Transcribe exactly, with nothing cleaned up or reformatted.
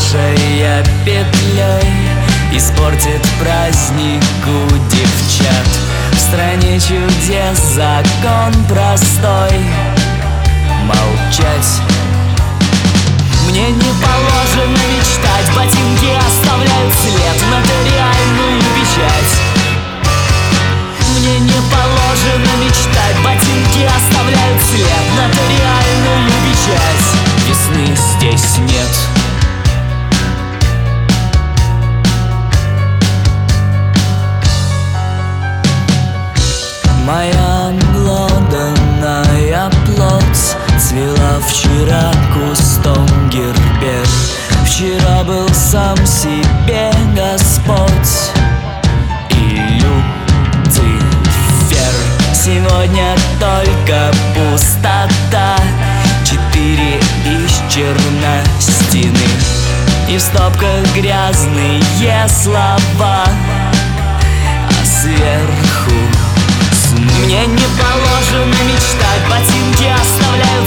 хорошая петлей испортит праздник у девчат. В стране чудес закон простой — молчать. Мне не положено мечтать, ботинки оставляют след, нотариальную печать. Мне не положено мечтать, ботинки оставляют след, нотариальную печать. Весны здесь нет. Моя обглоданная плоть цвела вчера кустом гербер. Вчера был сам себе Господь и Люцифер. Сегодня только пустота, четыре исчерна стены, и в стопках грязные слова, а сверху сны. Мне не положено мечтать, ботинки оставляют